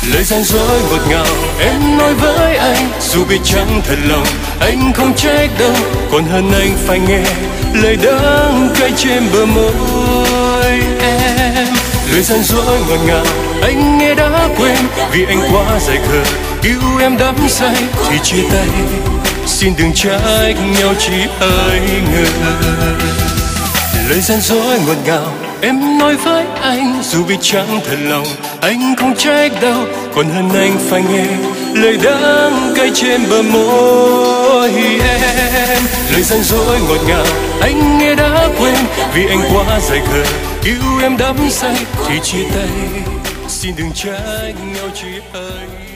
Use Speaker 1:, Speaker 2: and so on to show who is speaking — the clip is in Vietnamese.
Speaker 1: Lời gian dối ngọt ngào em nói với anh, dù biết chẳng thật lòng anh không trách đâu, còn hơn anh phải nghe lời đắng cay trên bờ môi em. Lời gian dối ngọt ngào anh nghe đã quên, vì anh quá dại khờ yêu em đắm say thì chia tay, xin đừng trách nhau chỉ hơi ngờ. Lời gian dối ngọt ngào em nói với anh, dù biết chẳng thật lòng anh không trách đâu, còn hơn anh phải nghe lời đắng cay trên bờ môi em. Lời gian dối ngọt ngào anh nghe đã quên, vì anh quá dại khờ yêu em đắm say thì chia tay, xin đừng trách nhau chỉ hơi